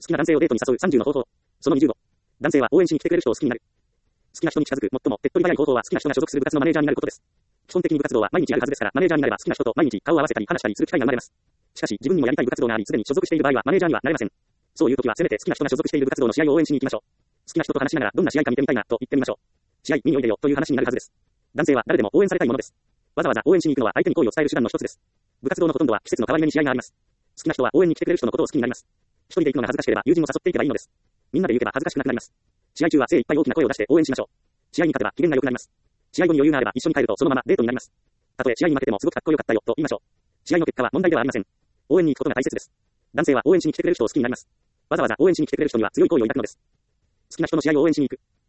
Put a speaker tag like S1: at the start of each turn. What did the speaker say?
S1: きな男性をデートに誘う30の方法。その25。男性は応援しに来てくれる人を好きになる。好きな人に近づく最も手っ取り早い方法は好きな人が所属する部活のマネージャーになることです。基本的に部活動は毎日あるはずですから、マネージャーになれば好きな人と毎日顔を合わせたり話したりする機会が生まれます。しかし、自分にもやりたい部活動があり、すでに所属している場合はマネージャーにはなれません。そういう時はせめて好きな人が所属している部活動の試合を応援しに行きましょう。好きな人と話しながらどんな試合か見てみたいなと言ってみましょう。試合見においでよという話になるはずです。男性は誰でも応援されたいものです。わざわざ応援しに行くのは相手に好意を伝える手段の一つです。部活動のほとんどは季節の変わり目に試合があります。好きな人は応援に来てくれる人のことを好きになります。一人で行くのが恥ずかしければ友人を誘っていけばいいのです。みんなで行けば恥ずかしくなくなります。試合中は精一杯大きな声を出して応援しましょう。試合に勝てば機嫌が良くなります。試合後に余裕があれば一緒に帰るとそのままデートになります。たとえ試合に負けてもすごくかっこよかったよと言いましょう。試合の結果は問題ではありません。応援に行くことが大切です。男性は応援しに来てくれる人を好きになります。わざわざ応援しに来てくれる人には強い好意を抱くのです。好きな人の試合を応援しに行く。